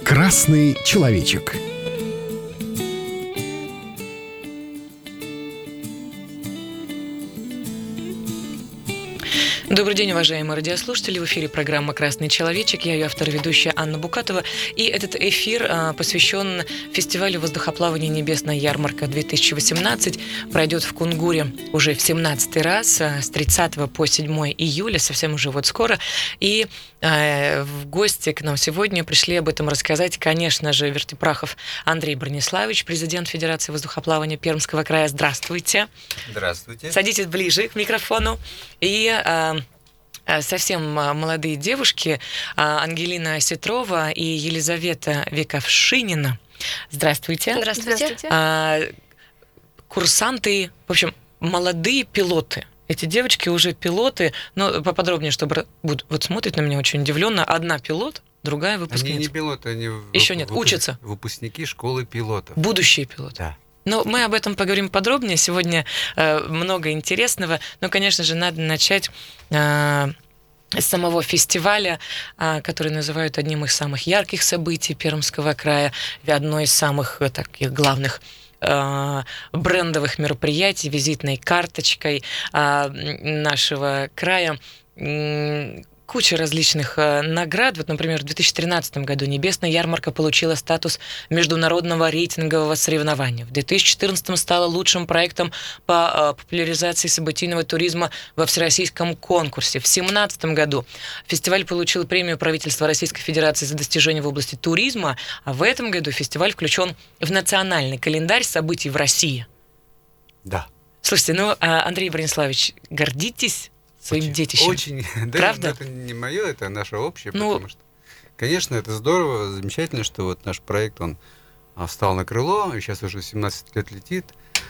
Красный человечек. Добрый день, уважаемые радиослушатели. В эфире программа «Красный человечек». Я ее автор и ведущая Анна Букатова. И этот эфир посвящен фестивалю воздухоплавания «Небесная ярмарка-2018». Пройдет в Кунгуре уже в 17-й раз, с 30 по 7 июля, совсем уже вот скоро. И в гости к нам сегодня пришли об этом рассказать, конечно же, Вертипрахов Андрей Брониславович, президент Федерации воздухоплавания Пермского края. Здравствуйте. Здравствуйте. Садитесь ближе к микрофону. И совсем молодые девушки Ангелина Осетрова и Елизавета Вековшинина. Здравствуйте. Здравствуйте. Курсанты, в общем, молодые пилоты. Эти девочки уже пилоты, но поподробнее, чтобы вот смотрит на меня очень удивленно. Одна пилот, другая выпускница. Они не пилоты, они еще нет, учатся. Выпускники школы пилотов. Будущие пилоты. Да. Но мы об этом поговорим подробнее. Сегодня много интересного. Но, конечно же, надо начать с самого фестиваля, который называют одним из самых ярких событий Пермского края, одной из самых таких главных брендовых мероприятий, визитной карточкой нашего края. Куча различных наград. Вот, например, в 2013 году «Небесная ярмарка» получила статус международного рейтингового соревнования. В 2014 стала лучшим проектом по популяризации событийного туризма во всероссийском конкурсе. В 2017 году фестиваль получил премию правительства Российской Федерации за достижения в области туризма, а в этом году фестиваль включен в национальный календарь событий в России. Да. Слушайте, Андрей Брониславович, гордитесь своим детищем? Очень, да. Правда? Это не мое, это наше общее, потому что, конечно, это здорово, замечательно, что вот наш проект, он встал на крыло, и сейчас уже 17 лет летит,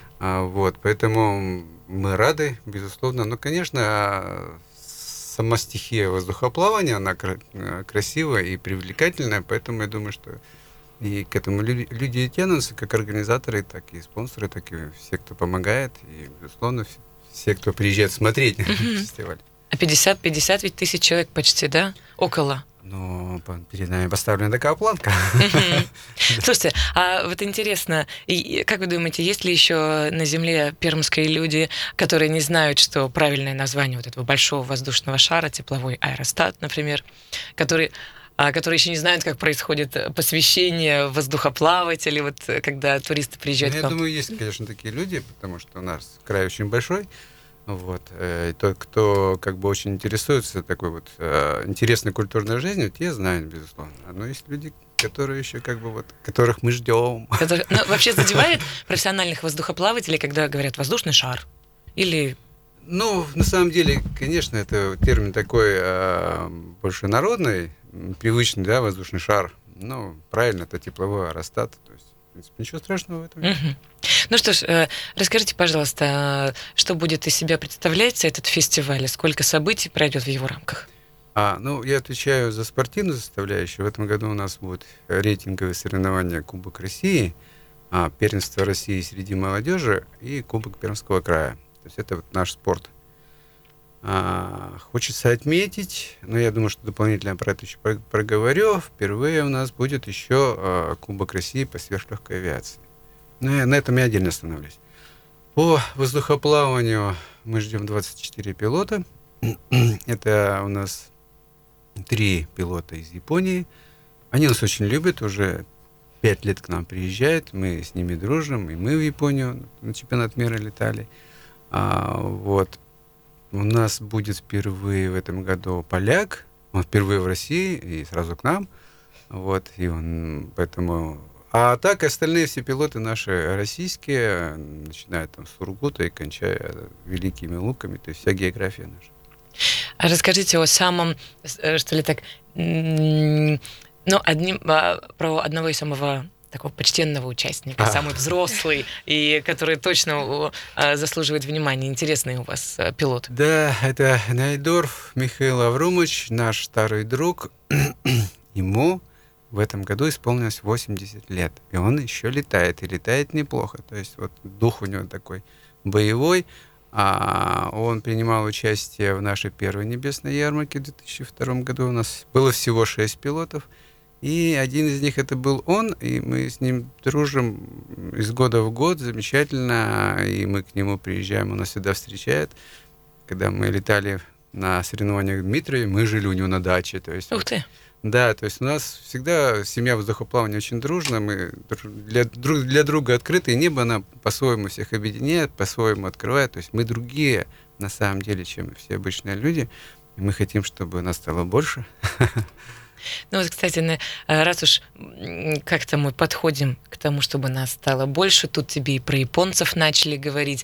поэтому мы рады, безусловно, но, конечно, сама стихия воздухоплавания, она красивая и привлекательная, поэтому я думаю, что и к этому люди тянутся, как организаторы, так и спонсоры, так и все, кто помогает, и, безусловно, все, кто приезжает смотреть фестиваль. А 50 ведь тысяч человек почти, да? Около. Ну, перед нами поставлена такая планка. Слушайте, а вот интересно, как вы думаете, есть ли еще на Земле пермские люди, которые не знают, что правильное название вот этого большого воздушного шара, тепловой аэростат, например, которые еще не знают, как происходит посвящение воздухоплавателей, вот когда туристы приезжают к вам? Я думаю, есть, конечно, такие люди, потому что у нас край очень большой. И тот, кто как бы очень интересуется такой вот интересной культурной жизнью, те знают, безусловно. Но есть люди, которые еще которых мы ждем. Вообще задевает профессиональных воздухоплавателей, когда говорят «воздушный шар» или... На самом деле, конечно, это термин такой больше народный, привычный, да, воздушный шар. Правильно, это тепловой аэростат. То есть, в принципе, ничего страшного в этом нет. Ну что ж, расскажите, пожалуйста, что будет из себя представлять этот фестиваль, и сколько событий пройдет в его рамках? Я отвечаю за спортивную составляющую. В этом году у нас будут рейтинговые соревнования Кубок России, первенство России среди молодежи и Кубок Пермского края. То есть это вот наш спорт. Хочется отметить, но я думаю, что дополнительно про это еще проговорю. Впервые у нас будет еще Кубок России по сверхлегкой авиации. На этом я отдельно остановлюсь. По воздухоплаванию мы ждем 24 пилота. Это у нас 3 пилота из Японии. Они нас очень любят, уже 5 лет к нам приезжают, мы с ними дружим, и мы в Японию на чемпионат мира летали. У нас будет впервые в этом году поляк, он впервые в России и сразу к нам, поэтому... А так остальные все пилоты наши российские, начиная с Сургута и кончая Великими Луками, то есть вся география наша. А расскажите о самом, что ли так, про одного из самого такого почтенного участника, самый взрослый, и который точно заслуживает внимания. Интересный у вас пилот. Да, это Найдорф Михаил Аврумович, наш старый друг. Ему в этом году исполнилось 80 лет, и он еще летает, и летает неплохо. То есть дух у него такой боевой. Он принимал участие в нашей первой небесной ярмарке в 2002 году. У нас было всего 6 пилотов. И один из них это был он, и мы с ним дружим из года в год замечательно, и мы к нему приезжаем, он нас всегда встречает. Когда мы летали на соревнованиях в Дмитрове, мы жили у него на даче. То есть, Ух ты! да, то есть у нас всегда семья воздухоплавания очень дружна, мы для друга открыты, и небо она по-своему всех объединяет, по-своему открывает. То есть мы другие на самом деле, чем все обычные люди, и мы хотим, чтобы нас стало больше. Ну вот, кстати, раз уж как-то мы подходим к тому, чтобы нас стало больше, тут тебе и про японцев начали говорить.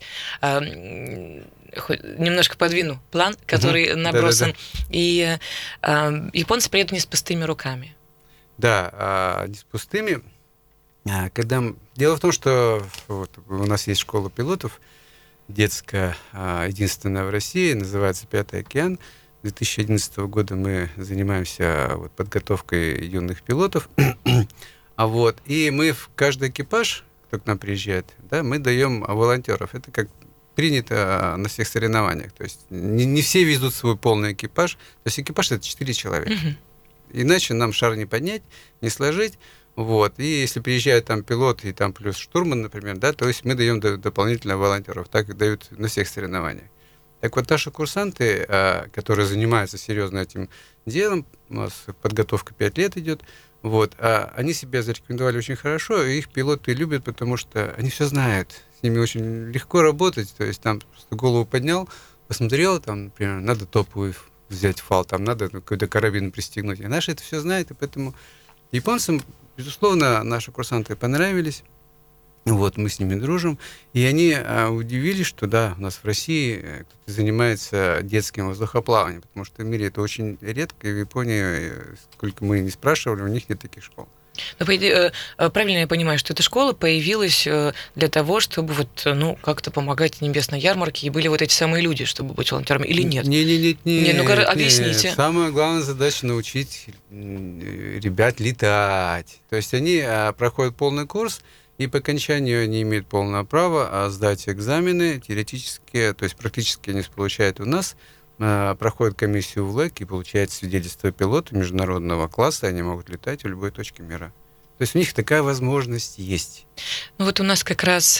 Немножко подвину план, который набросан. Да-да-да. И японцы приедут не с пустыми руками. Да, не с пустыми. Дело в том, что вот, у нас есть школа пилотов, детская, единственная в России, называется «Пятый океан». С 2011 года мы занимаемся вот, подготовкой юных пилотов. И мы в каждый экипаж, кто к нам приезжает, да, мы даем волонтеров. Это как принято на всех соревнованиях. То есть не все везут свой полный экипаж. То есть экипаж — это 4 человека. Иначе нам шар не поднять, не сложить. Вот. И если приезжает там пилот и там плюс штурман, например, да, то есть мы даем дополнительно волонтеров. Так и дают на всех соревнованиях. Так вот, наши курсанты, которые занимаются серьезно этим делом, у нас подготовка 5 лет идет, вот, они себя зарекомендовали очень хорошо, и их пилоты любят, потому что они все знают, с ними очень легко работать, то есть там просто голову поднял, посмотрел, там, например, надо топовый взять фал, там надо какой-то карабин пристегнуть. И наши это все знают, и поэтому японцам, безусловно, наши курсанты понравились. Вот, мы с ними дружим, и они удивились, что да, у нас в России кто-то занимается детским воздухоплаванием, потому что в мире это очень редко, и в Японии, сколько мы не спрашивали, у них нет таких школ. Но, правильно я понимаю, что эта школа появилась для того, чтобы вот, ну, как-то помогать небесной ярмарке, и были вот эти самые люди, чтобы быть волонтерами, или нет? Не, ну-ка, объясните. Самая главная задача — научить ребят летать. То есть они проходят полный курс, и по окончанию они имеют полное право сдать экзамены теоретические, то есть практически они получают у нас, проходят комиссию в ЛЭК и получают свидетельство пилота международного класса, они могут летать в любой точке мира. То есть у них такая возможность есть. Ну вот у нас как раз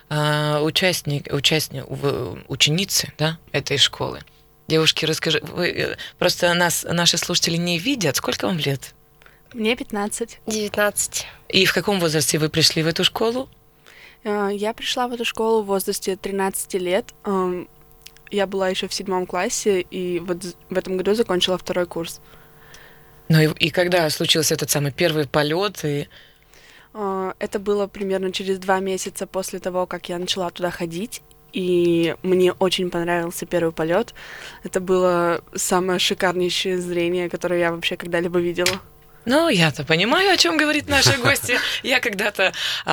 ученицы, да, этой школы. Девушки, расскажи, просто наши слушатели не видят. Сколько вам лет? Мне 15. 19. И в каком возрасте вы пришли в эту школу? Я пришла в эту школу в возрасте 13 лет. Я была еще в 7 классе, и вот в этом году закончила 2 курс. Ну и когда случился этот самый первый полет? Это было примерно через 2 месяца после того, как я начала туда ходить. И мне очень понравился первый полет. Это было самое шикарнейшее зрение, которое я вообще когда-либо видела. Ну, я-то понимаю, о чем говорит наши гости. Я когда-то,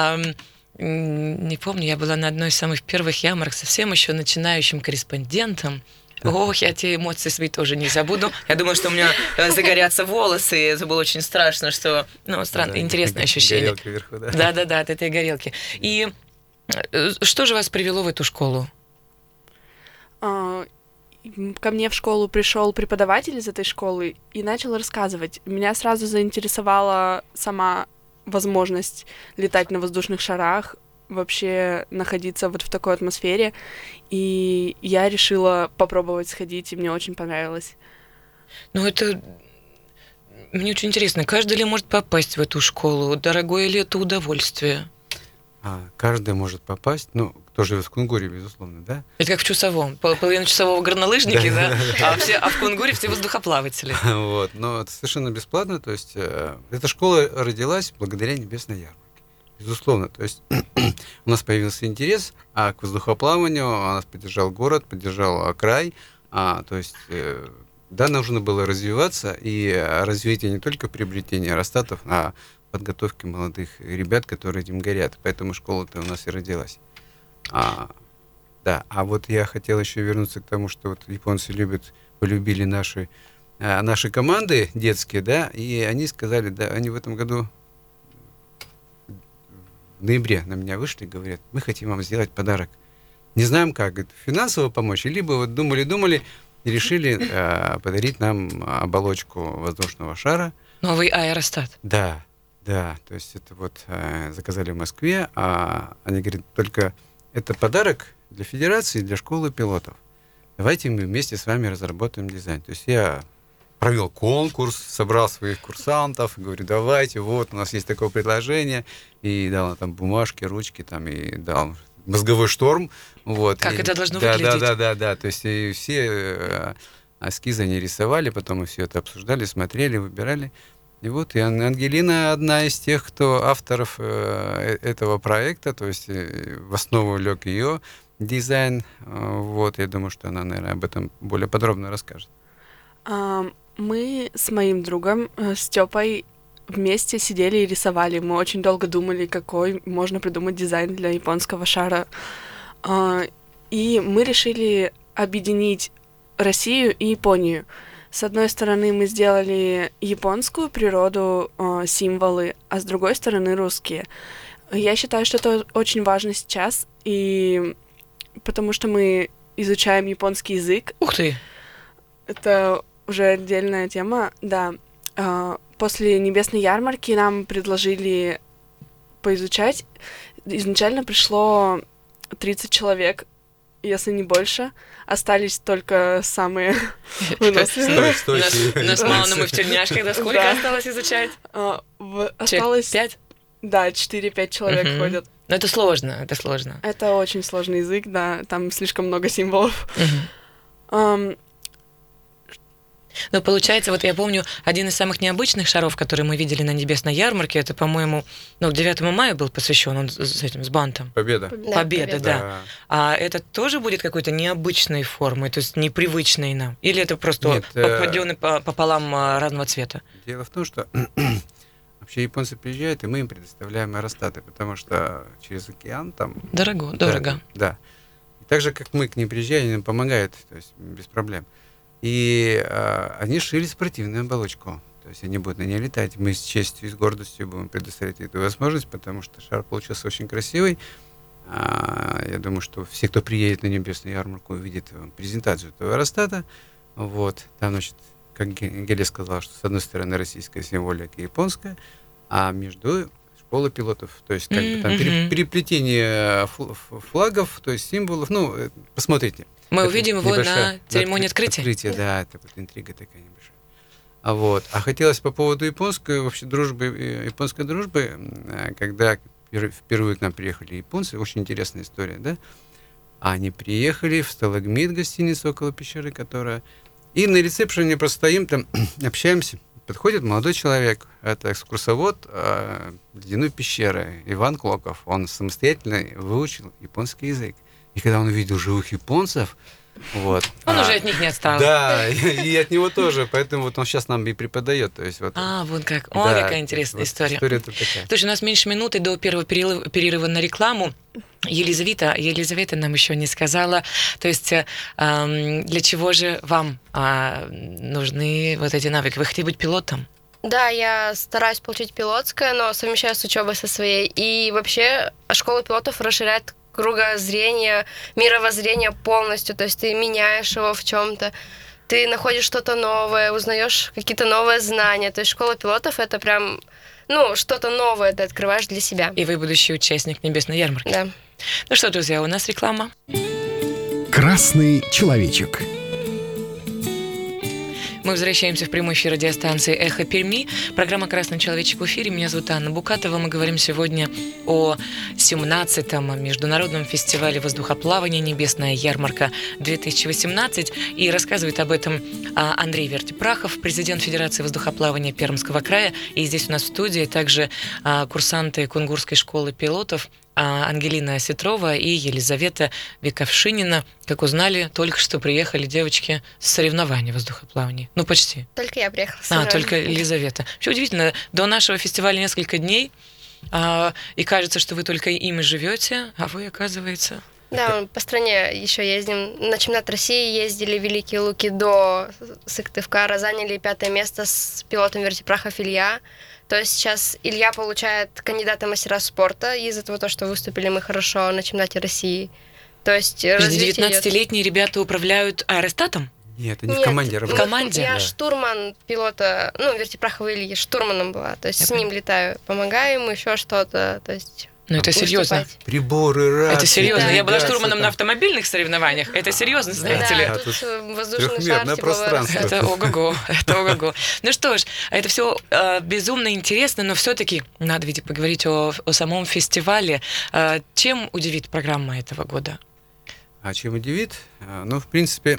не помню, я была на одной из самых первых ярмарок совсем еще начинающим корреспондентом. Ох, я те эмоции свои тоже не забуду. Я думаю, что у меня загорятся волосы, и это было очень страшно, что, ну, странно, интересное ощущение. Горелка вверху, да? Да, от этой горелки. И что же вас привело в эту школу? Ко мне в школу пришел преподаватель из этой школы и начал рассказывать. Меня сразу заинтересовала сама возможность летать на воздушных шарах, вообще находиться вот в такой атмосфере. И я решила попробовать сходить, и мне очень понравилось. Ну, это... Мне очень интересно, каждый ли может попасть в эту школу? Дорогое ли это удовольствие? Каждый может попасть, ну, кто живет в Кунгуре, безусловно, да? Это как в Чусовом. Половина Чусового горнолыжники, да? А в Кунгуре все воздухоплаватели. Вот, но это совершенно бесплатно, то есть эта школа родилась благодаря Небесной ярмарке. Безусловно, то есть у нас появился интерес к воздухоплаванию, нас поддержал город, поддержал край, то есть да, нужно было развиваться, и развитие не только приобретения аэростатов, а подготовки молодых ребят, которые этим горят. Поэтому школа-то у нас и родилась. Да, а вот я хотел еще вернуться к тому, что вот японцы полюбили наши команды детские, да, и они сказали, да, они в этом году в ноябре на меня вышли и говорят, мы хотим вам сделать подарок. Не знаем как, говорит, финансово помочь, либо вот думали и решили подарить нам оболочку воздушного шара, Новый аэростат. Да, да, то есть это вот заказали в Москве, а они говорят, только это подарок для Федерации, для школы пилотов. Давайте мы вместе с вами разработаем дизайн. То есть я провел конкурс, собрал своих курсантов, говорю, давайте, вот, у нас есть такое предложение, и дал там бумажки, ручки, там, и дал мозговой шторм. Вот, Как и, это должно да, выглядеть? Да, то есть и все эскизы они рисовали, потом мы все это обсуждали, смотрели, выбирали. И вот, и Ангелина одна из тех, кто авторов этого проекта, то есть в основу лег ее дизайн. Вот, я думаю, что она, наверное, об этом более подробно расскажет. Мы с моим другом, с Стёпой, вместе сидели и рисовали. Мы очень долго думали, какой можно придумать дизайн для японского шара. И мы решили объединить Россию и Японию. С одной стороны, мы сделали японскую природу, символы, а с другой стороны, русские. Я считаю, что это очень важно сейчас, и потому что мы изучаем японский язык. Ух ты! Это уже отдельная тема, да. После Небесной ярмарки нам предложили поизучать. Изначально пришло 30 человек, если не больше. Остались только самые выносливые. Нас мало, но мы в тельняшках. Да сколько осталось изучать? Осталось... 5? Да, 4-5 человек ходят. Но это сложно, это сложно. Это очень сложный язык, да, там слишком много символов. Но получается, вот я помню, один из самых необычных шаров, который мы видели на Небесной ярмарке, это, по-моему, к 9 мая был посвящен, он с бантом. Победа. Победа, да. А это тоже будет какой-то необычной формы, то есть непривычной нам? Или это просто попадённый пополам разного цвета? Дело в том, что вообще японцы приезжают, и мы им предоставляем аэростаты, потому что через океан там... Дорого. Да. И так же, как мы к ним приезжаем, они нам помогают, то есть без проблем. И они шили спортивную оболочку. То есть они будут на ней летать. Мы с честью и с гордостью будем предоставить эту возможность, потому что шар получился очень красивый. Я думаю, что все, кто приедет на Небесную ярмарку, увидит презентацию этого аэростата. Вот. Там, значит, как Геля сказала, что с одной стороны российская символика и японская, а между школа пилотов. То есть как бы там переплетение флагов, то есть символов. Ну, посмотрите. Мы увидим его на церемонии открытия. Да, это вот интрига такая небольшая. А хотелось по поводу японской дружбы, когда впервые к нам приехали японцы, очень интересная история, да? Они приехали в сталагмит, гостиницу около пещеры, которая... И на ресепшене просто стоим, там общаемся. Подходит молодой человек, это экскурсовод ледяной пещеры, Иван Клоков. Он самостоятельно выучил японский язык. И когда он увидел живых японцев, вот... Он уже от них не отстал. Да, и от него тоже, поэтому вот он сейчас нам и преподает. То есть вот, вон как. Да, какая интересная вот история. История-то такая. Слушай, у нас меньше минуты до первого перерыва на рекламу. Елизавета нам еще не сказала, то есть для чего же вам нужны вот эти навыки? Вы хотите быть пилотом? Да, я стараюсь получить пилотское, но совмещаю с учебой со своей. И вообще школа пилотов расширяет кругозрение, мировоззрение полностью, то есть ты меняешь его в чем-то, ты находишь что-то новое, узнаешь какие-то новые знания, то есть школа пилотов это прям, что-то новое ты открываешь для себя. И вы будущий участник Небесной ярмарки. Да. Ну что, друзья, у нас реклама. Красный человечек. Мы возвращаемся в прямой эфир радиостанции «Эхо Перми». Программа «Красный человечек» в эфире. Меня зовут Анна Букатова. Мы говорим сегодня о 17-м международном фестивале воздухоплавания «Небесная ярмарка-2018». И рассказывает об этом Андрей Вертипрахов, президент Федерации воздухоплавания Пермского края. И здесь у нас в студии также курсанты Кунгурской школы пилотов Ангелина Осетрова и Елизавета Вековшинина. Как узнали, только что приехали девочки с соревнований в воздухоплавании. Ну, почти. Только я приехала. Только Елизавета. Вообще удивительно, до нашего фестиваля несколько дней, и кажется, что вы только ими живете, а вы, оказывается... Да, по стране еще ездим. На чемпионат России ездили в Великие Луки до Сыктывкара, заняли 5 место с пилотом Вертипрахов Илья. То есть сейчас Илья получает кандидата в мастера спорта из-за того, что выступили мы хорошо на чемпионате России. То есть 19-летние ребята управляют аэростатом? Нет, это не в Нет, команде В работают. команде? Я Да. штурман пилота, вертипраховой Ильи, штурманом была. То есть Я с ним летаю, помогаю ему еще что-то. То есть Ну, это серьезно. выступать. Приборы, рации. Это серьезно. Да. Я была навигация, штурманом на там. автомобильных соревнованиях. Это серьезно, знаете ли? Да, тут тут воздушный шар, трёхмерное тепловое пространство. Это ого-го, это ого-го. Ну что ж, это все безумно интересно, но все-таки надо ведь поговорить о самом фестивале. Чем удивит программа этого года? А чем удивит? Ну, в принципе,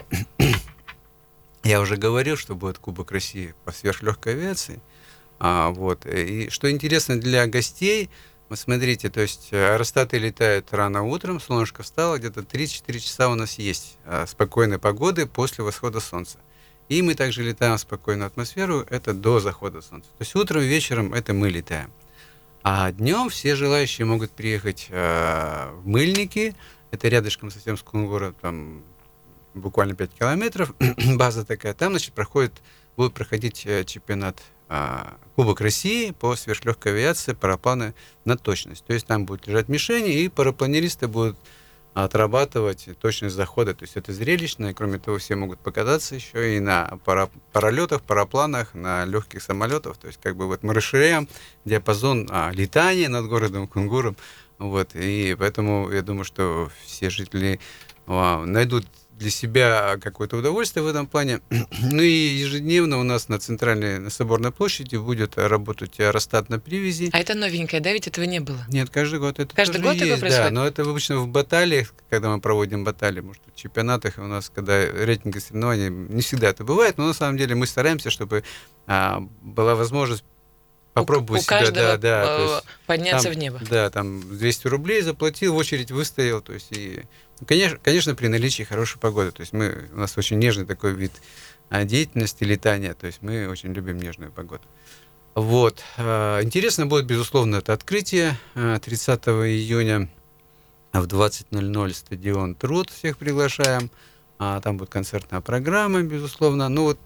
я уже говорил, что будет Кубок России по сверхлегкой авиации. Вот. И что интересно для гостей, вот смотрите, то есть аэростаты летают рано утром, солнышко встало, где-то 3-4 часа у нас есть спокойной погоды после восхода солнца. И мы также летаем в спокойную атмосферу, это до захода солнца. То есть утром и вечером это мы летаем. А днем все желающие могут приехать в Мыльники, это рядышком совсем с Кунгуром, там буквально 5 километров, база такая. Там, значит, будет проходить чемпионат Кубок России по сверхлегкой авиации, парапланы на точность. То есть там будут лежать мишени, и парапланеристы будут отрабатывать точность захода. То есть это зрелищно, и кроме того, все могут покататься еще и на паралетах, парапланах, на легких самолетах. То есть как бы вот мы расширяем диапазон летания над городом Кунгуром. Вот, и поэтому я думаю, что все жители найдут для себя какое-то удовольствие в этом плане. Ну и ежедневно у нас на Соборной площади будет работать аэростат на привязи. А это новенькое, да? Ведь этого не было. Нет, каждый год это Каждый тоже год такое есть, происходит? да, но это обычно в баталиях, когда мы проводим баталии, может, в чемпионатах у нас, когда рейтинги соревнований, не всегда это бывает, но на самом деле мы стараемся, чтобы была возможность попробовать у себя, каждого то есть подняться там, в небо. Да, там 200 рублей заплатил, в очередь выстоял, то есть конечно, при наличии хорошей погоды, то есть у нас очень нежный такой вид деятельности, летания, то есть мы очень любим нежную погоду. Вот. Интересно будет, безусловно, это открытие 30 июня в 20:00 стадион «Труд». Всех приглашаем. Там будет концертная программа, безусловно. Ну вот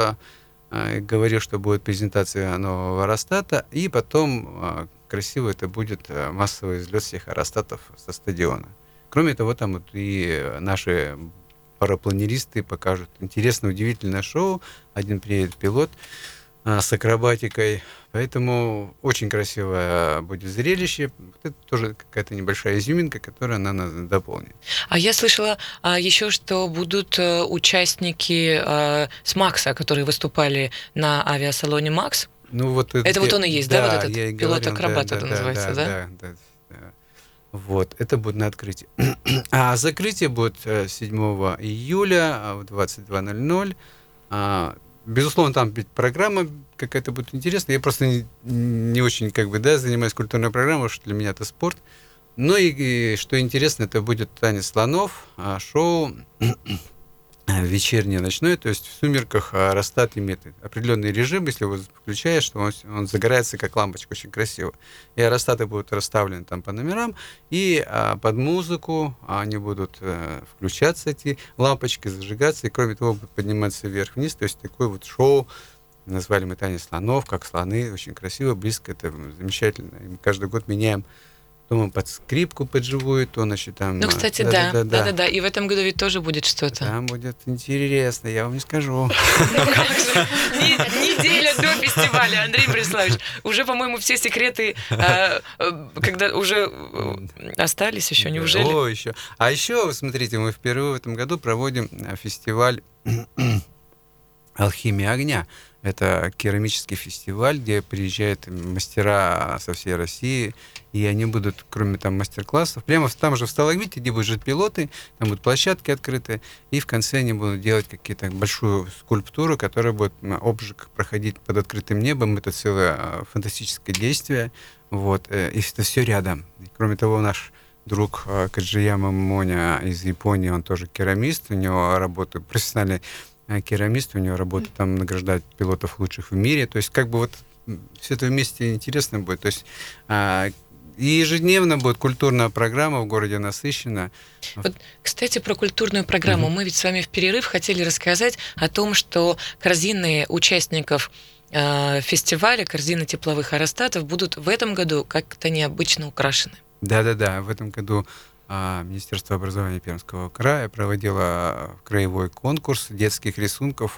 говорил, что будет презентация нового аэростата, и потом красиво это будет массовый взлет всех аэростатов со стадиона. Кроме того, там вот и наши парапланеристы покажут интересное, удивительное шоу. Один приедет пилот с акробатикой. Поэтому очень красивое будет зрелище. Вот это тоже какая-то небольшая изюминка, которая она нас дополнит. А я слышала еще, что будут участники с Макса, которые выступали на авиасалоне «Макс». Ну, вот Это вот он и есть, да, вот этот я и пилот-акробат говорил, это называется, да? Да. Вот, это будет на открытии. А закрытие будет 7 июля в 22:00. Безусловно, там программа какая-то будет интересная. Я просто не очень занимаюсь культурной программой, потому что для меня это спорт. Ну и что интересно, это будет танец слонов, шоу вечернее, ночное, то есть в сумерках аэростат имеет определенный режим, если его включаешь, то он загорается как лампочка, очень красиво. И аэростаты будут расставлены там по номерам, и под музыку они будут включаться, эти лампочки, зажигаться, и кроме того будут подниматься вверх-вниз, то есть такое вот шоу, назвали мы танец слонов, как слоны, очень красиво, близко, это замечательно. И мы каждый год меняем. То мы под скрипку под живую, то, значит, там... Ну, кстати, да. И в этом году ведь тоже будет что-то. Там будет интересно, я вам не скажу. Ну как же, неделя до фестиваля, Андрей Бориславович. Уже, по-моему, все секреты, когда уже остались еще, неужели? О, еще. А еще, смотрите, мы впервые в этом году проводим фестиваль «Алхимия огня». Это керамический фестиваль, где приезжают мастера со всей России, и они будут, кроме там мастер-классов, прямо там же в сталагмите, где будут жить пилоты, там будут площадки открыты, и в конце они будут делать какие-то большую скульптуру, которая будет обжиг проходить под открытым небом. Это целое фантастическое действие, вот, и это все рядом. И, кроме того, наш друг Каджияма Моня из Японии, он тоже керамист, у него работает профессиональный керамист, у него работа там награждать пилотов лучших в мире. То есть как бы вот все это вместе интересно будет. То есть и ежедневно будет культурная программа в городе насыщена. Вот, кстати, про культурную программу. Мы ведь с вами в перерыв хотели рассказать о том, что корзины участников фестиваля, корзины тепловых аэростатов будут в этом году как-то необычно украшены. Да, в этом году Министерство образования Пермского края проводило краевой конкурс детских рисунков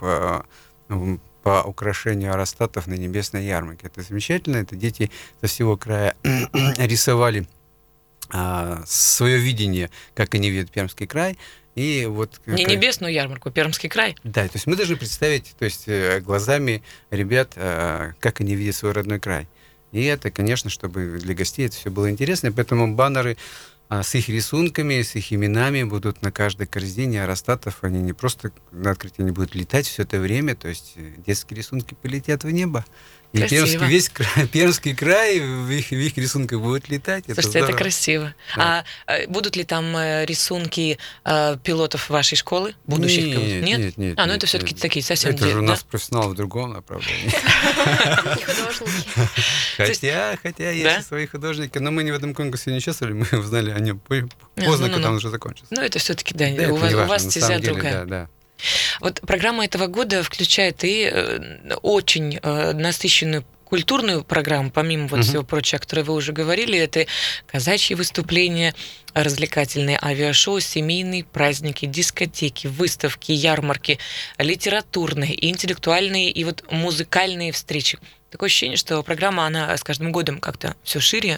по украшению аэростатов на небесной ярмарке. Это замечательно. Это дети со всего края рисовали свое видение, как они видят Пермский край. И вот, Не небесную ярмарку, Пермский край. да, то есть мы должны представить, то есть глазами ребят, как они видят свой родной край. И это, конечно, чтобы для гостей это все было интересно. Поэтому баннеры с их рисунками, с их именами будут на каждой корзине аэростатов. Они не просто на открытии, они будут летать все это время. То есть детские рисунки полетят в небо. И Красиво. весь Пермский край в их рисунках будет летать. Слушайте, это здорово. красиво. Да. Будут ли там рисунки пилотов вашей школы? Будущих пилотов? Нет. Ну это нет, все-таки нет. такие совсем Это же у да? нас профессионал в другом направлении. Не художники. Хотя есть Да? и свои художники, но мы не в этом конкурсе не участвовали, мы узнали о нем поздно, когда он уже закончился. Ну, это все-таки, да, Да, это у не важно, вас на стезя самом деле, другая. да. Вот программа этого года включает и очень насыщенную культурную программу, помимо вот всего прочего, о которой вы уже говорили, это казачьи выступления, развлекательные авиашоу, семейные праздники, дискотеки, выставки, ярмарки, литературные, и интеллектуальные и вот музыкальные встречи. Такое ощущение, что программа, она с каждым годом как-то все шире.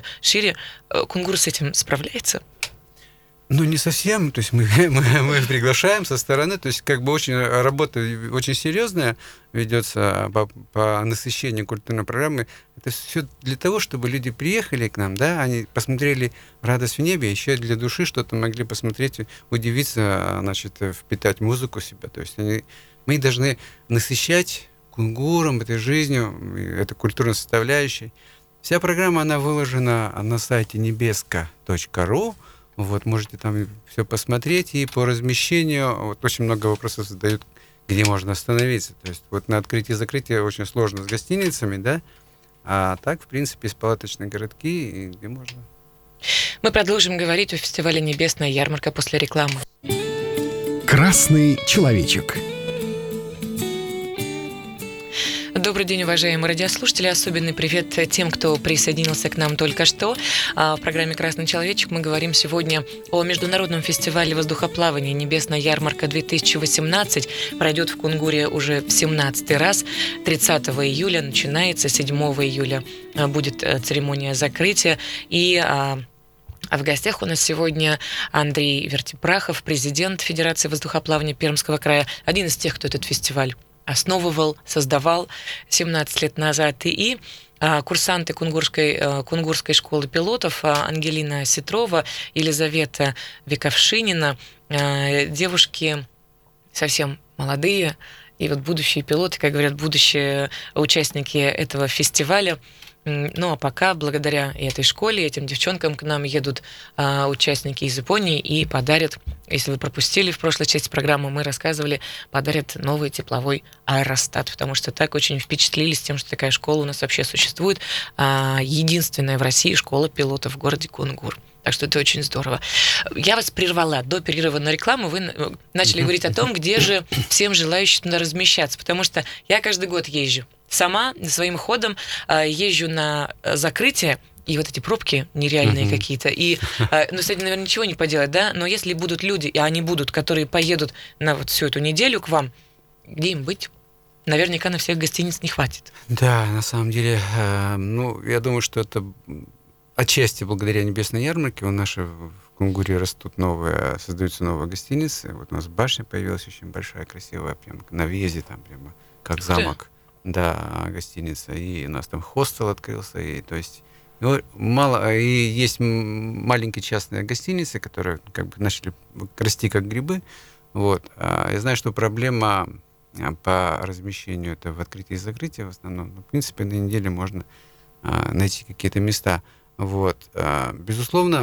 Кунгур с этим справляется? Ну, не совсем, то есть мы приглашаем со стороны, то есть как бы работа очень серьезная ведется по насыщению культурной программы. Это все для того, чтобы люди приехали к нам, да, они посмотрели «Радость в небе», еще для души что-то могли посмотреть, удивиться, значит, впитать музыку в себя. То есть мы должны насыщать кунгуром, этой жизнью, этой культурной составляющей. Вся программа, она выложена на сайте nebeska.ru. Вот, можете там все посмотреть, и по размещению вот, очень много вопросов задают, где можно остановиться. То есть вот на открытии и закрытии очень сложно с гостиницами, да, а так, в принципе, есть палаточные городки, и где можно. Мы продолжим говорить о фестивале «Небесная ярмарка» после рекламы. Красный человечек. Добрый день, уважаемые радиослушатели. Особенный привет тем, кто присоединился к нам только что. В программе «Красный человечек» мы говорим сегодня о международном фестивале воздухоплавания «Небесная ярмарка-2018». Пройдет в Кунгуре уже в 17-й раз. 30 июля начинается, 7 июля будет церемония закрытия. И в гостях у нас сегодня Андрей Вертипрахов, президент Федерации воздухоплавания Пермского края, один из тех, кто этот фестиваль основывал, создавал 17 лет назад. И курсанты Кунгурской школы пилотов Ангелина Ситрова, Елизавета Вековшинина, девушки совсем молодые, и вот будущие пилоты, как говорят, будущие участники этого фестиваля. Ну а пока, благодаря этой школе, этим девчонкам к нам едут участники из Японии и подарят, если вы пропустили в прошлой части программы, мы рассказывали, подарят новый тепловой аэростат, потому что так очень впечатлились тем, что такая школа у нас вообще существует. Единственная в России школа пилотов в городе Кунгур. Так что это очень здорово. Я вас прервала до перерыва на рекламу. Вы начали говорить о том, где же всем желающим туда размещаться, потому что я каждый год езжу. Сама своим ходом езжу на закрытие, и вот эти пробки нереальные какие-то. И, ну, с этим, наверное, ничего не поделать, да? Но если будут люди, и они будут, которые поедут на вот всю эту неделю к вам, где им быть? Наверняка на всех гостиниц не хватит. Да, на самом деле, ну, я думаю, что это отчасти благодаря Небесной ярмарке. У нас в Кунгуре растут создаются новые гостиницы. Вот у нас башня появилась очень большая, красивая, прям на въезде там прямо как замок. Да, гостиница. И у нас там хостел открылся. И, то есть, и есть маленькие частные гостиницы, которые как бы начали расти как грибы. Вот. Я знаю, что проблема по размещению это в открытии и закрытии в основном. Но, в принципе, на неделе можно найти какие-то места. Вот. Безусловно,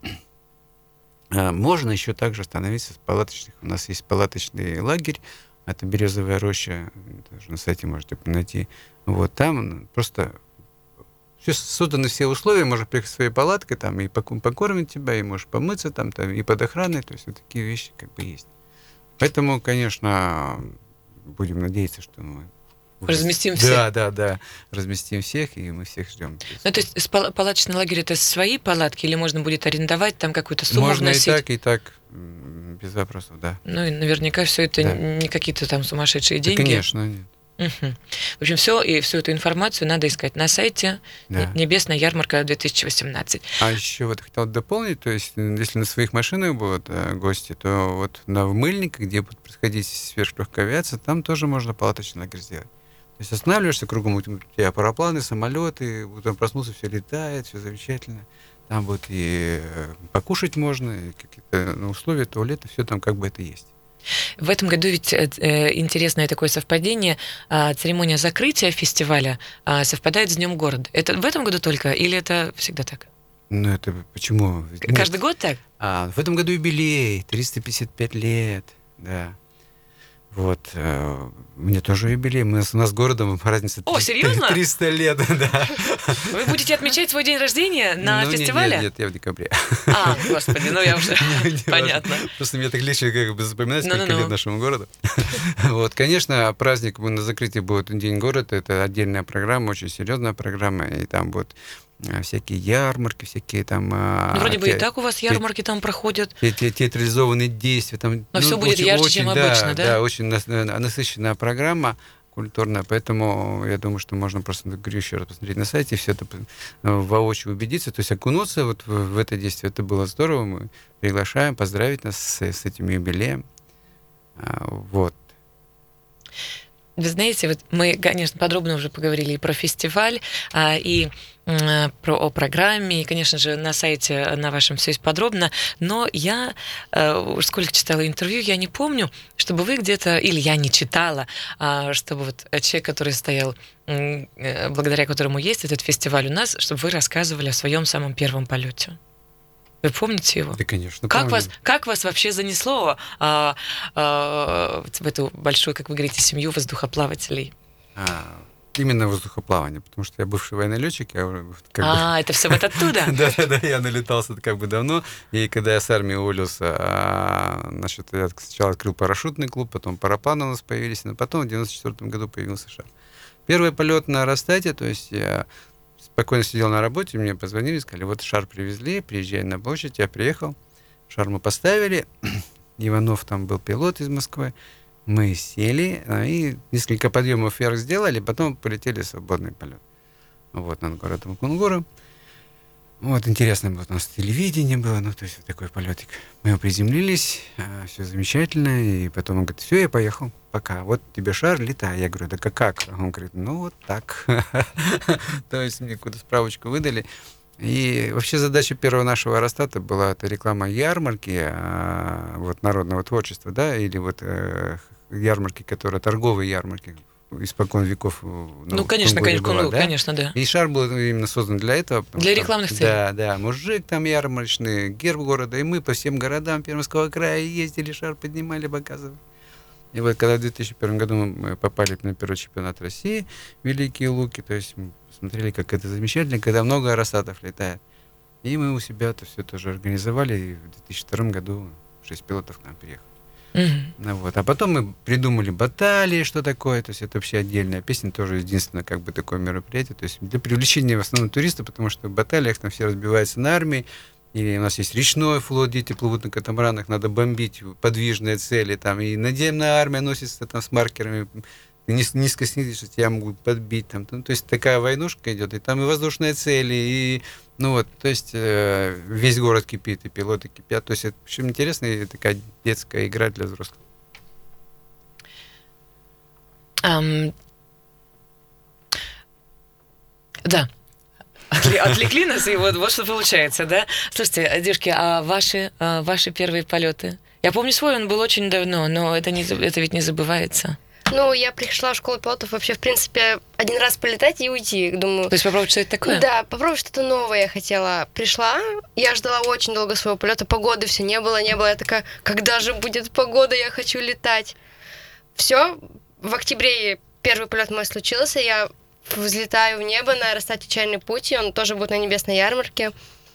можно еще также остановиться в палаточных. У нас есть палаточный лагерь. Это Березовая роща, даже на сайте можете найти. Вот там просто созданы все условия, можно приехать со своей палаткой, там и покормить тебя, и можешь помыться там и под охраной, то есть вот такие вещи как бы есть. Поэтому, конечно, будем надеяться, что Разместим всех. Да. Разместим всех, и мы всех ждем. Ну, то есть палаточный лагерь — это свои палатки, или можно будет арендовать, там какую-то сумму Можно вносить? и так, без вопросов, да. Ну, и наверняка все это Да. не какие-то там сумасшедшие Да, деньги. конечно, нет. Мгм. В общем, всю эту информацию надо искать на сайте Да. Небесная ярмарка 2018. А еще вот хотел дополнить, то есть, если на своих машинах будут гости, то вот в Мыльнике, где будет происходить сверхлегкая авиация, там тоже можно палаточный лагерь сделать. То есть останавливаешься, кругом у тебя парапланы, самолеты, утром проснулся, все летает, все замечательно. Там вот и покушать можно, и какие-то условия, туалеты, все там как бы это есть. В этом году ведь интересное такое совпадение. Церемония закрытия фестиваля совпадает с Днем города. Это в этом году только или это всегда так? Ну это почему? Каждый год так? В этом году юбилей, 355 лет, да. Вот, мне тоже юбилей. У нас с городом разница О, серьезно? 300 лет, да. Вы будете отмечать свой день рождения на Ну, фестивале? Нет, я в декабре. Господи, ну я уже... Понятно. Просто мне так легче как бы запоминать, сколько Ну-ну-ну. лет нашему городу. Вот, конечно, праздник на закрытии будет День города. Это отдельная программа, очень серьезная программа. И там будут всякие ярмарки, всякие там... Ну, вроде бы и так у вас ярмарки там проходят. Театрализованные действия. Там, Но всё будет ярче, чем обычно, да? Да, очень насыщенная программа культурная, поэтому я думаю, что можно просто, говорю еще раз, посмотреть на сайте, все это воочию убедиться, то есть окунуться вот в это действие. Это было здорово, мы приглашаем поздравить нас с этим юбилеем. Вот. Вы знаете, вот мы, конечно, подробно уже поговорили и про фестиваль, и о программе, и, конечно же, на сайте на вашем все есть подробно, но я уж сколько читала интервью, я не помню, чтобы вы где-то, или я не читала, чтобы вот человек, который стоял, благодаря которому есть этот фестиваль у нас, чтобы вы рассказывали о своем самом первом полете. Вы помните его? Да, конечно. Как вас вообще занесло в эту большую, как вы говорите, семью воздухоплавателей? Именно воздухоплавание, потому что я бывший военный летчик. Это все вот оттуда? Да, я налетался как бы давно. И когда я с армии уволился, значит, я сначала открыл парашютный клуб, потом парапланы у нас появились, а потом в 94 году появился шар. Первый полет на Аэростате, то есть я спокойно сидел на работе, мне позвонили, сказали, вот шар привезли, приезжай на площадь, я приехал, шар мы поставили, Иванов там был пилот из Москвы, мы сели и несколько подъемов вверх сделали, потом полетели в свободный полет. Вот над городом Кунгуром. Вот интересно было, у нас телевидение было, ну то есть вот такой полетик. Мы приземлились, все замечательно, и потом он говорит, все, я поехал, пока, вот тебе шар, летай. Я говорю, да как? Он говорит, ну вот так. То есть мне какую-то справочку выдали. И вообще задача первого нашего Аэростата была это реклама ярмарки, вот народного творчества, да, или вот ярмарки, которые торговые ярмарки испокон веков. Ну, конечно, была, да? конечно, да. И шар был именно создан для этого. Для рекламных целей. Да, мужик там ярмарочный, герб города, и мы по всем городам Пермского края ездили, шар поднимали, показывали. И вот когда в 2001 году мы попали на первый чемпионат России, Великие Луки, то есть мы посмотрели, как это замечательно, когда много аэростатов летает. И мы у себя это все тоже организовали, и в 2002 году 6 пилотов к нам приехали. Ну, вот. А потом мы придумали баталии, что такое, то есть это вообще отдельная песня, тоже единственное как бы такое мероприятие, то есть для привлечения в основном туристов, потому что в баталиях там все разбиваются на армии, или у нас есть речной флот, дети плывут на катамаранах, надо бомбить подвижные цели, там, и надземная армия носится там с маркерами, низко снизишь, что тебя могут подбить, там, то есть такая войнушка идет, и там и воздушные цели, и ну вот, то есть весь город кипит, и пилоты кипят. То есть это, в общем, интересная такая детская игра для взрослых. Да. Отвлекли нас, и вот что получается, да? Слушайте, девушки, а ваши первые полеты? Я помню свой, он был очень давно, но это ведь не забывается. Ну, я пришла в школу пилотов вообще, в принципе, один раз полетать и уйти, думаю. То есть попробовать, что это такое? Да, попробовать что-то новое я хотела. Пришла, я ждала очень долго своего полета, погоды все не было. Я такая, когда же будет погода, я хочу летать. Все, в октябре первый полет мой случился, я взлетаю в небо на Аэростате «Чайный путь», и он тоже будет на Небесной ярмарке.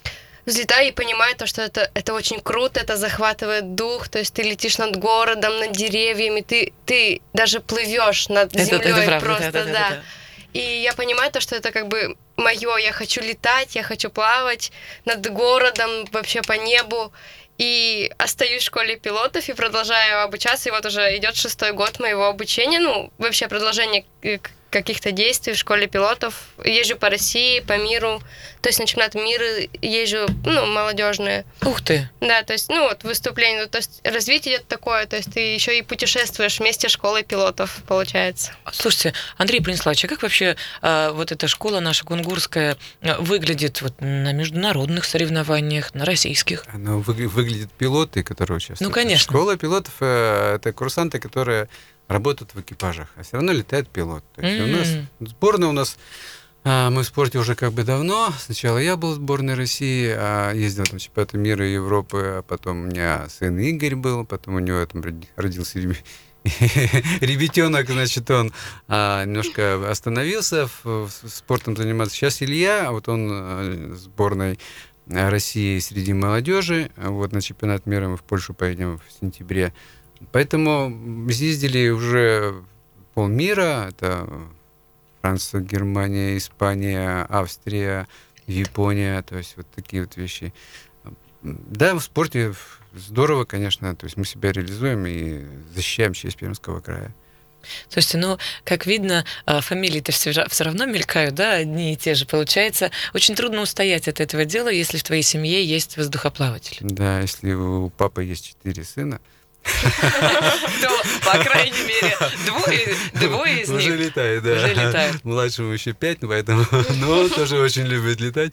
взлетаю и понимаю то, что это очень круто, это захватывает дух, то есть ты летишь над городом, над деревьями, ты даже плывешь над землей это правда, просто, да. И я понимаю то, что это как бы мое, я хочу летать, я хочу плавать над городом, вообще по небу. И остаюсь в школе пилотов и продолжаю обучаться. И вот уже идет 6-й год моего обучения. Ну, вообще продолжение каких-то действий в школе пилотов. Езжу по России, по миру. То есть на чемпионат мира езжу, ну, молодежные. Ух ты! Да, то есть, ну, вот выступление. То есть развитие идет такое. То есть ты еще и путешествуешь вместе с школой пилотов, получается. Слушайте, Андрей Брониславович, а как вообще вот эта школа наша кунгурская выглядит вот на международных соревнованиях, на российских? Она выглядит пилоты, которые участвуют. Ну, конечно. Школа пилотов это курсанты, которые работают в экипажах, а все равно летает пилот. То есть у нас сборная мы в спорте уже как бы давно. Сначала я был в сборной России, ездил на чемпионаты мира и Европы, а потом у меня сын Игорь был, потом у него там родился ребятенок, значит, он немножко остановился спортом заниматься. Сейчас Илья, а вот он сборной России среди молодежи. Вот на чемпионат мира мы в Польшу поедем в сентябре. Поэтому съездили уже полмира. Это Франция, Германия, Испания, Австрия, Япония. То есть вот такие вот вещи. Да, в спорте здорово, конечно. То есть мы себя реализуем и защищаем честь Пермского края. Слушайте, ну, как видно, фамилии-то все равно мелькают, да, одни и те же. Получается, очень трудно устоять от этого дела, если в твоей семье есть воздухоплаватель. Да, если у папы есть 4 сына, то, по крайней мере, двое из них уже летает, да. Уже летают. Младшему еще 5, поэтому, но он тоже очень любит летать.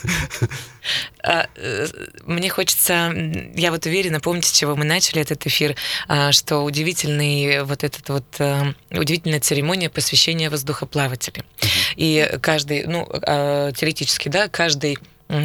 Мне хочется, я вот уверена, помните, с чего мы начали этот эфир, что удивительная церемония посвящения воздухоплавателей. И каждый, теоретически, да, каждый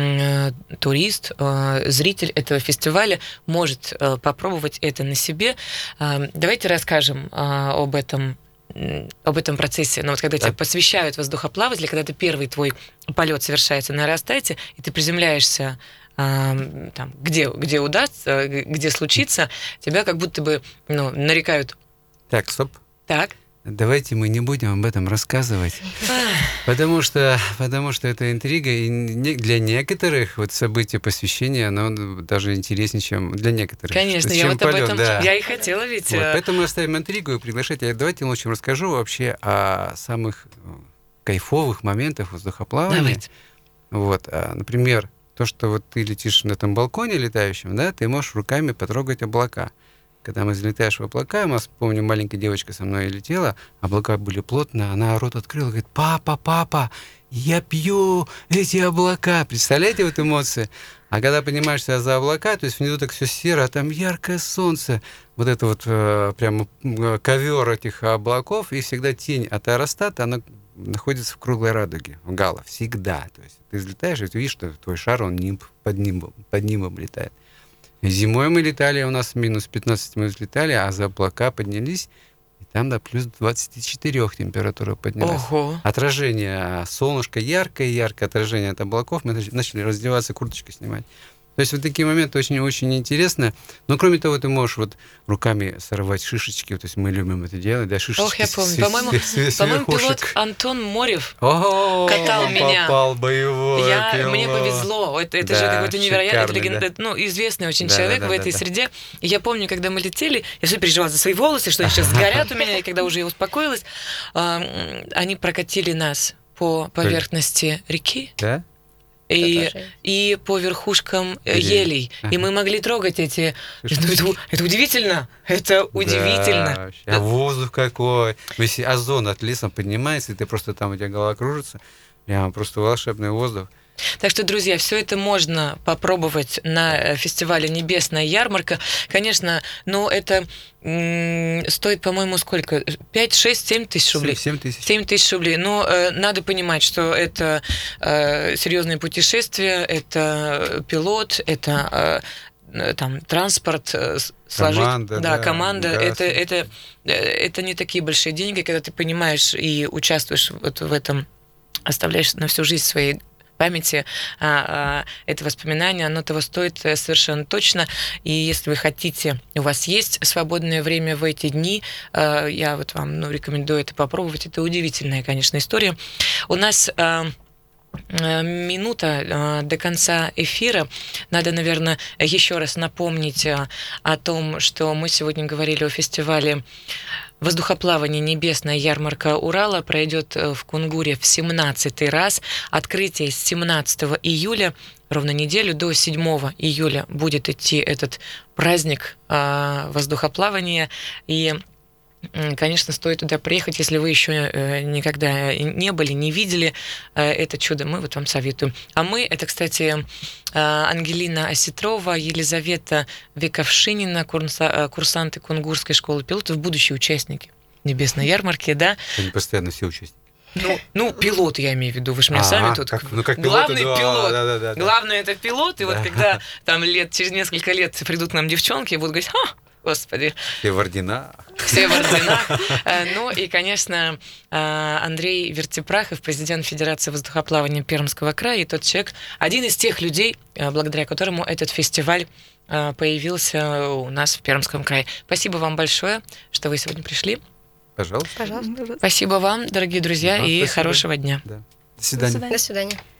турист, зритель этого фестиваля может попробовать это на себе. Давайте расскажем об этом процессе. Но вот когда тебя посвящают воздухоплавателю, когда ты первый твой полет совершается на аэростате, и ты приземляешься там, где удастся, где случится, тебя как будто бы нарекают. Так, стоп. Так. Давайте мы не будем об этом рассказывать, потому что это интрига, и для некоторых вот событие посвящения, оно даже интереснее, чем для некоторых. Конечно, я вот об этом, я и хотела ведь. Вот, поэтому мы оставим интригу и приглашайте. Давайте лучше расскажу вообще о самых кайфовых моментах воздухоплавания. Давайте. Вот, например, то, что вот ты летишь на этом балконе летающем, да, ты можешь руками потрогать облака. Когда мы залетаешь в облака, помню, маленькая девочка со мной летела, облака были плотные, она рот открыла, говорит: папа, я пью эти облака. Представляете вот эмоции? А когда понимаешься за облака, то есть внизу так все серо, а там яркое солнце, вот это вот прямо ковер этих облаков, и всегда тень от аэростата, она находится в круглой радуге, в гало, всегда. То есть ты взлетаешь, и ты видишь, что твой шар, он под нимбом летает. Зимой мы летали, у нас минус 15 мы взлетали, а за облака поднялись, и там до плюс 24 температура поднялась. Ого. Отражение, солнышко яркое отражение от облаков, мы начали раздеваться, курточку снимать. То есть вот такие моменты очень-очень интересны. Но кроме того, ты можешь вот руками сорвать шишечки, то есть мы любим это делать, да, шишечки. Ох, я помню. По-моему, пилот Антон Морев катал меня. Попал боевой пилот. Мне повезло. Это же какой-то невероятный, известный очень человек в этой среде. И я помню, когда мы летели, я все переживала за свои волосы, что они сейчас сгорят у меня, и когда уже я успокоилась, они прокатили нас по поверхности реки. Да? И по верхушкам елей. И мы могли трогать эти... Это удивительно! Это удивительно! А воздух какой! Озон от леса поднимается, и ты просто там, у тебя голова кружится. Прямо просто волшебный воздух. Так что, друзья, все это можно попробовать на фестивале «Небесная ярмарка». Конечно, но это стоит, по-моему, сколько? 5, 6, 7 тысяч рублей? 7 тысяч. 7 тысяч рублей. Но надо понимать, что это серьезное путешествие, это пилот, это там транспорт, сложить. Команда. Это не такие большие деньги, когда ты понимаешь и участвуешь вот в этом, оставляешь на всю жизнь свои памяти это воспоминание, оно того стоит совершенно точно. И если вы хотите, у вас есть свободное время в эти дни, я вот вам рекомендую это попробовать. Это удивительная, конечно, история. У нас минута до конца эфира. Надо, наверное, еще раз напомнить о том, что мы сегодня говорили о фестивале воздухоплавания «Небесная ярмарка Урала». Пройдет в Кунгуре в 17-й раз. Открытие с 17 июля, ровно неделю, до 7 июля будет идти этот праздник воздухоплавания. И конечно, стоит туда приехать, если вы еще никогда не были, не видели это чудо, мы вот вам советуем. А мы, это, кстати, Ангелина Осетрова, Елизавета Вековшинина, курсанты Кунгурской школы пилотов, будущие участники Небесной ярмарки, да? Они постоянно все участники. Ну, пилот, я имею в виду, вы же меня сами тут... как главный пилоты, пилот. Да. Главное, это пилот, и вот когда там через несколько лет придут к нам девчонки и будут говорить: Господи. Все в орденах. Все в орденах. Ну и, конечно, Андрей Вертепрахов, президент Федерации воздухоплавания Пермского края, и тот человек, один из тех людей, благодаря которому этот фестиваль появился у нас в Пермском крае. Спасибо вам большое, что вы сегодня пришли. Пожалуйста. Пожалуйста. Спасибо вам, дорогие друзья, и спасибо. хорошего дня. Да. До свидания. До свидания.